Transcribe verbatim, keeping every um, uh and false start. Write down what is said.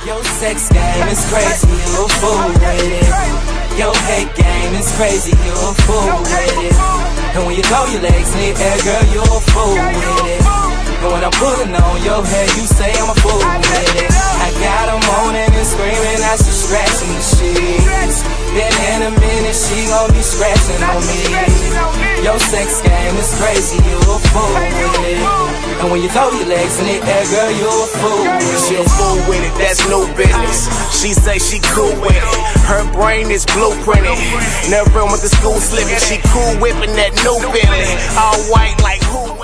Your sex game is crazy, you a fool with it. Your hate game is crazy, you a fool with it. And when you throw your legs in the air, girl, you a fool with it. And when I'm pulling on your head, you say I'm a fool with it. I got her moaning and screaming as she scratching the sheets. Then in a minute, she gon' be scratching on me. Your sex game is crazy, you a fool with it. And when you throw your legs in the air, girl, you a fool with it. She a fool with it, that's no business. She say she cool with it. Her brain is blueprinted. Never went to school slipping. She cool whipping that new feeling. All white like who?